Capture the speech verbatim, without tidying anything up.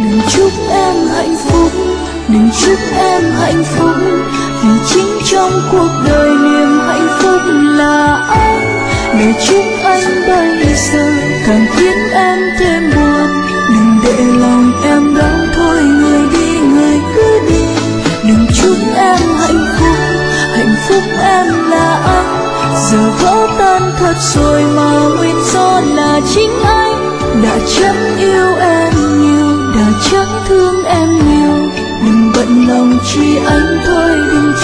Đừng chúc em hạnh phúc, đừng chúc em hạnh phúc, vì chính trong cuộc đời niềm hạnh phúc là anh. Để chúc anh bây giờ càng khiến em thêm buồn, đừng để lòng em đau thôi người đi người cứ đi. Đừng chúc em hạnh phúc, hạnh phúc em là anh, giờ vỡ tan thật rồi mà nguyên do là chính anh. Đã chẳng yêu em nhiều, đã chẳng thương em nhiều, đừng bận lòng chi anh thôi, đừng